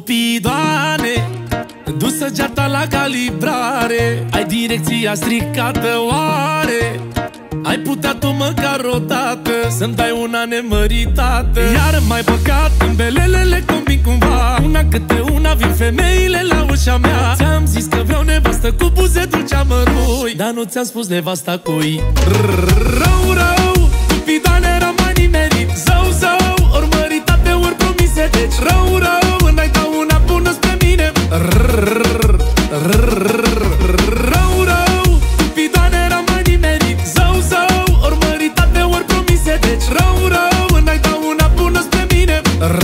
Cupidoane, dusă gearta la calibrare, ai direcția stricată oare? Ai putea tu măcar o dată să-mi dai una nemăritată? Iar mai păcat, în belelele combin cumva, una câte una vin femeile la ușa mea. Ți-am zis că vreau nevastă cu buze dulce amărui, dar nu ți-am spus nevasta cui. Rău, rău, cupidoane, rămâi nimerit. Zău, zău, ori măritate, ori promise. Deci rău, rău, înainte dau una bună spre mine. Rău, rău, cupidoane, rămâi nimerit. Zău, zău, ori măritate, ori promise. Deci rău, rău, înainte dau una bună spre mine.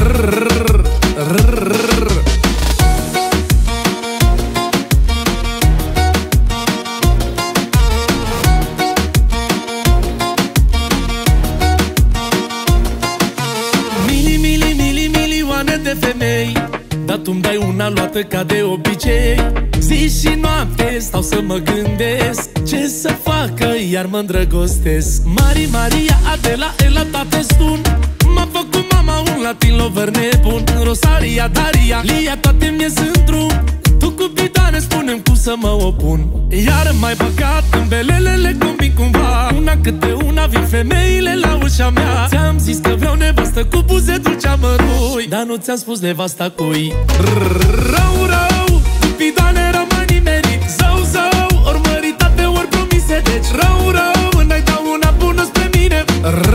Milioane de femei, dar tu-mi dai una luată ca de obicei. Zi și noapte stau să mă gândesc ce să fac, că iar mă îndrăgostesc. Maria, Adela, Ela, tate stun. M-a făcut mama un latin lover nebun. Rosaria, Daria, Lia, toate mie sunt drum. Tu cupidoane, spune-mi cum să mă opun. Iar mai păcat, în belelele combin cumva, una câte una vin femeile la ușa mea. Ți-am zis că vreau nevastă cu buze dulce amărui, dar nu ți-am spus nevasta cui. Rău, rău, cupidoane, rămâi nimerit. Zău, zău, ori măritate, ori promise. Deci rău, rău, înainte dau una bună spre mine.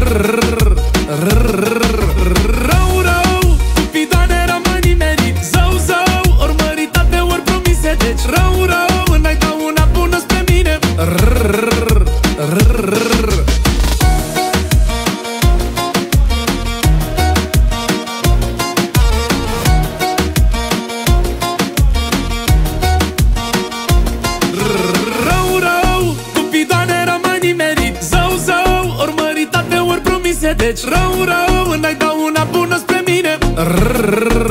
Rău, rău, cupidoane, rămâi nimerit. Zău, zău, ori măritate, ori promise. Deci rău, rău, înainte dau una bună spre mine. Rău, rău, cupidoane, rămâi nimerit. Zău, zău, ori măritate, ori promise. Deci rău, rău, înainte dau una bună spre mine.